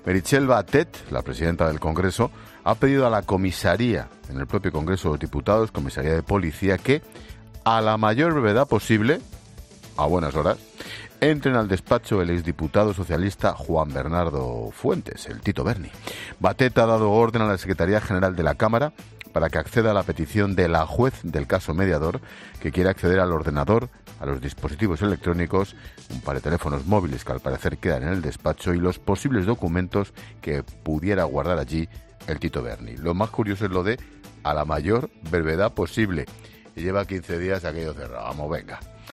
Meritxell Batet, la presidenta del Congreso, ha pedido a la comisaría, en el propio Congreso de los Diputados, comisaría de policía, que a la mayor brevedad posible, a buenas horas, entren al despacho el exdiputado socialista Juan Bernardo Fuentes, el Tito Berni. Batet ha dado orden a la Secretaría General de la Cámara para que acceda a la petición de la juez del caso mediador, que quiere acceder al ordenador, a los dispositivos electrónicos, un par de teléfonos móviles que al parecer quedan en el despacho y los posibles documentos que pudiera guardar allí el Tito Berni. Lo más curioso es lo de a la mayor brevedad posible. Y lleva 15 días aquello cerrado. Vamos, venga.